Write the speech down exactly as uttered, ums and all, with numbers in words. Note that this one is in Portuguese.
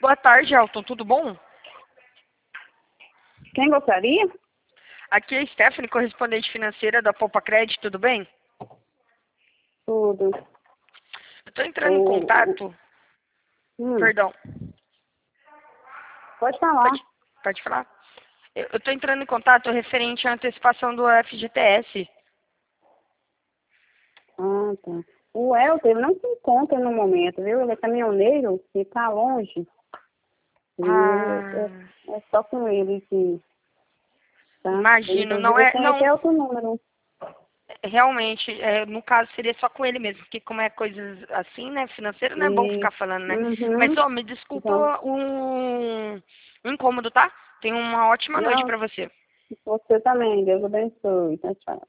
Boa tarde, Elton. Tudo bom? Quem gostaria? Aqui é a Stephanie, correspondente financeira da Poupa Crédito, tudo bem? Tudo. Eu tô entrando em O- contato... Hum, Perdão, pode falar. pode, pode falar? Eu eu tô entrando em contato referente à antecipação do F G T S. Ah, tá. O Elton ele não se encontra no momento, viu? Ele é caminhoneiro e tá longe. E Ah, é, é só com ele que... Tá? imagino, não Inclusive, eu é... tenho Não, até outro número. realmente, é, no caso seria só com ele mesmo, porque como é coisas assim, né, financeiro, não é bom E, ficar falando, né? Mas, uhum, ó, me desculpa então, um, um incômodo, tá? Tenho uma ótima noite não, pra você. você também. Deus abençoe. Tchau, tchau.